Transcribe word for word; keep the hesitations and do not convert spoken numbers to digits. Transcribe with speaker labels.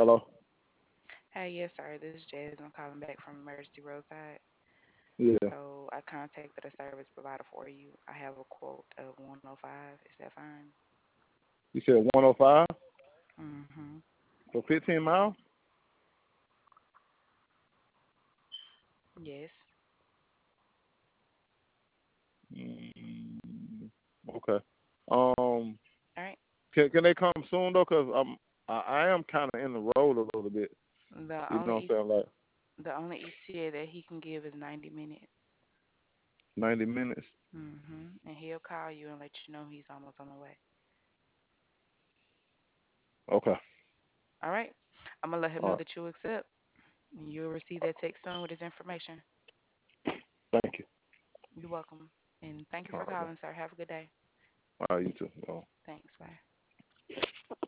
Speaker 1: Hello?
Speaker 2: Hey, yes, sir. This is Jasmine calling back from Emergency Roadside.
Speaker 1: Yeah.
Speaker 2: So I contacted a service provider for you. I have a quote of one oh five. Is that fine?
Speaker 1: You said one oh five
Speaker 2: Mm-hmm.
Speaker 1: for fifteen miles?
Speaker 2: Yes.
Speaker 1: Mm, okay. Um,
Speaker 2: All right.
Speaker 1: can can they come soon though? Cause I'm I, I am kind of in the road a little bit.
Speaker 2: The
Speaker 1: You know
Speaker 2: only
Speaker 1: what I'm
Speaker 2: E-
Speaker 1: saying? Like
Speaker 2: the only E T A that he can give is ninety minutes.
Speaker 1: ninety minutes.
Speaker 2: Mm-hmm. And he'll call you and let you know he's almost on the way.
Speaker 1: Okay.
Speaker 2: All right. I'm gonna let him
Speaker 1: All
Speaker 2: know
Speaker 1: right.
Speaker 2: that you accept. And you'll receive that text soon with his information.
Speaker 1: Thank you.
Speaker 2: You're welcome. And thank you
Speaker 1: All
Speaker 2: for
Speaker 1: right. Bye.
Speaker 2: calling, sir. Have a good day.
Speaker 1: All right. You too. Bye.
Speaker 2: Thanks. Bye.